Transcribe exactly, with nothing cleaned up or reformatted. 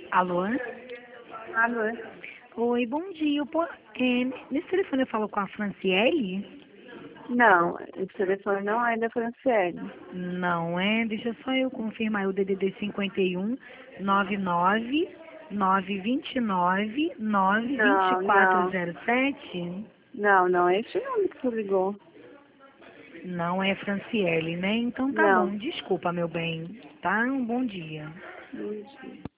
Alô? Alô? Oi, bom dia. Eu po- é, nesse telefone eu falo com a Franciele? Não, esse telefone não é da Franciele. Não é? Deixa só eu confirmar o D D D cinquenta e um, nove nove, nove dois nove, nove dois Não, quatro não. zero sete. Não, não é esse número que você ligou. Não é Franciele, né? Então tá bom. Não. Desculpa, meu bem. Tá? Um bom dia. Mentira.